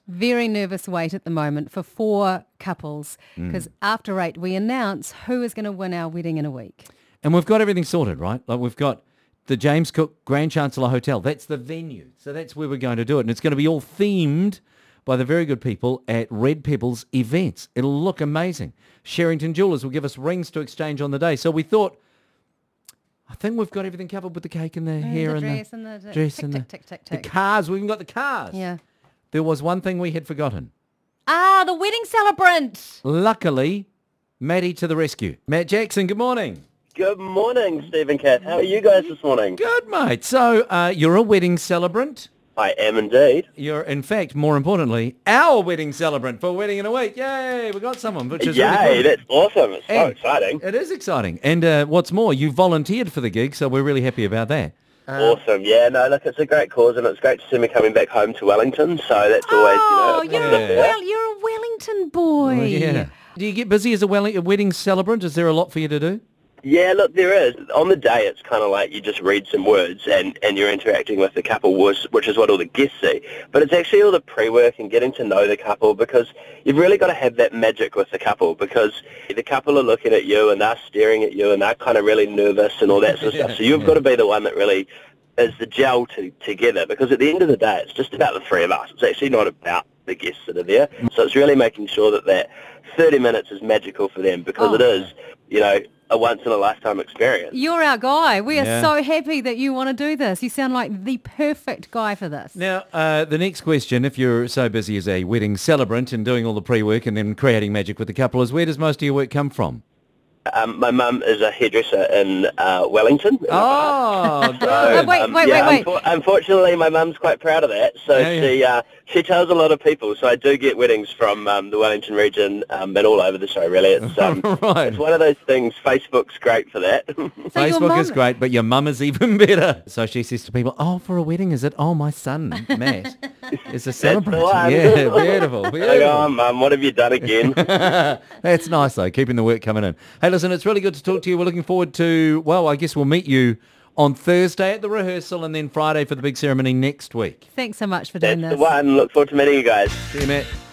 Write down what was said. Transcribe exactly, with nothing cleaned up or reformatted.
Very nervous wait at the moment for four couples because mm. after eight we announce who is going to win our wedding in a week. And we've got everything sorted, right? Like we've got the James Cook Grand Chancellor Hotel. That's the venue. So that's where we're going to do it. And it's going to be all themed by the very good people at Red Pebbles Events. It'll look amazing. Sherrington Jewellers will give us rings to exchange on the day. So we thought, I think we've got everything covered with the cake and the mm, hair the and dress the, and the, the dress tick, and tick, the, tick, tick, the tick. cars. We've even got the cars. Yeah. There was one thing we had forgotten. Ah, the wedding celebrant. Luckily, Matty to the rescue. Matt Jackson, good morning. Good morning, Stephen Cat. How are you guys this morning? Good, mate. So uh, you're a wedding celebrant. I am indeed. You're, in fact, more importantly, our wedding celebrant for Wedding in a Week. Yay, we got someone, which is Yay, really cool. That's awesome. It's and so exciting. It is exciting. And uh, what's more, you volunteered for the gig, so we're really happy about that. Uh, awesome. Yeah, no, look, it's a great cause, and it's great to see me coming back home to Wellington, so that's always, oh, you know... you're, yeah. a well, you're a Wellington boy. Well, yeah. Do you get busy as a, welling- a wedding celebrant? Is there a lot for you to do? Yeah, look, there is. On the day, it's kind of like you just read some words and, and you're interacting with the couple, which, which is what all the guests see. But it's actually all the pre-work and getting to know the couple, because you've really got to have that magic with the couple, because the couple are looking at you and they're staring at you and they're kind of really nervous and all that sort of stuff. So you've got to be the one that really is the gel to, together, because at the end of the day, it's just about the three of us. It's actually not about the guests that are there. So it's really making sure that that thirty minutes is magical for them, because oh. it is, you know, a once-in-a-lifetime experience. You're our guy. We are yeah. so happy that you want to do this. You sound like the perfect guy for this. Now, uh, the next question, if you're so busy as a wedding celebrant and doing all the pre-work and then creating magic with the couple, is where does most of your work come from? Um, my mum is a hairdresser in uh, Wellington. In oh, so, oh, wait, um, wait, yeah, wait, wait. Unfor- unfortunately, my mum's quite proud of that, so yeah, yeah. she uh, she tells a lot of people. So I do get weddings from um, the Wellington region um, and all over the show, really. It's, um, right. it's one of those things. Facebook's great for that. So Facebook mum- is great, but your mum is even better. So she says to people, oh, for a wedding, is it? Oh, my son, Matt, is a celebrant. one. Yeah, beautiful, beautiful. I go, oh, Mum, what have you done again? That's nice, though, keeping the work coming in. Hey, listen, it's really good to talk to you. We're looking forward to, well, I guess we'll meet you on Thursday at the rehearsal and then Friday for the big ceremony next week. Thanks so much for doing That's this. the one. Look forward to meeting you guys. See you, Matt.